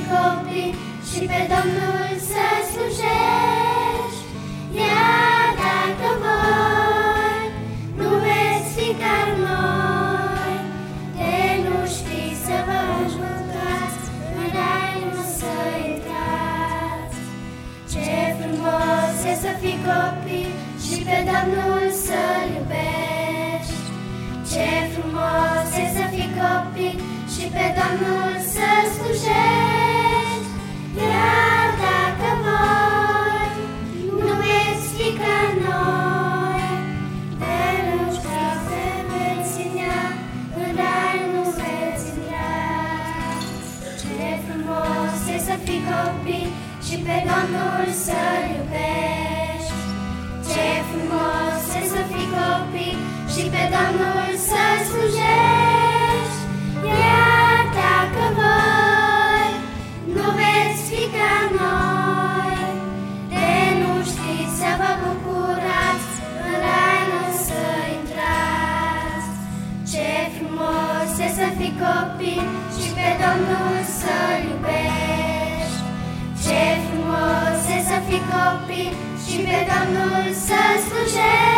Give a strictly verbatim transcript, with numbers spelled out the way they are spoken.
copil și pe Domnul să slujești. Iar dacă voi nu veți fi ca noi, de nu știți să vă jucați, în rai nu să intrați. Ce frumos e să fii copil și pe Domnul să-L iubești. Ce frumos e să fii copil și pe Domnul să-L slujești. Iar dacă voi nu veți fi ca noi, de nu știți să veți ținea, în rai nu veți intra. Ce frumos e să fii copil și pe Domnul să-L iubești. Ce frumos e să fii copil și pe Domnul să-L slujești. Iar dacă voi nu veți fi ca noi, de nu știți să vă bucurați, în rai nu să intrați. Ce frumos e să fii copil și pe Domnul să-L iubești. Ce frumos e să fii copil și pe Domnul să-L slujești.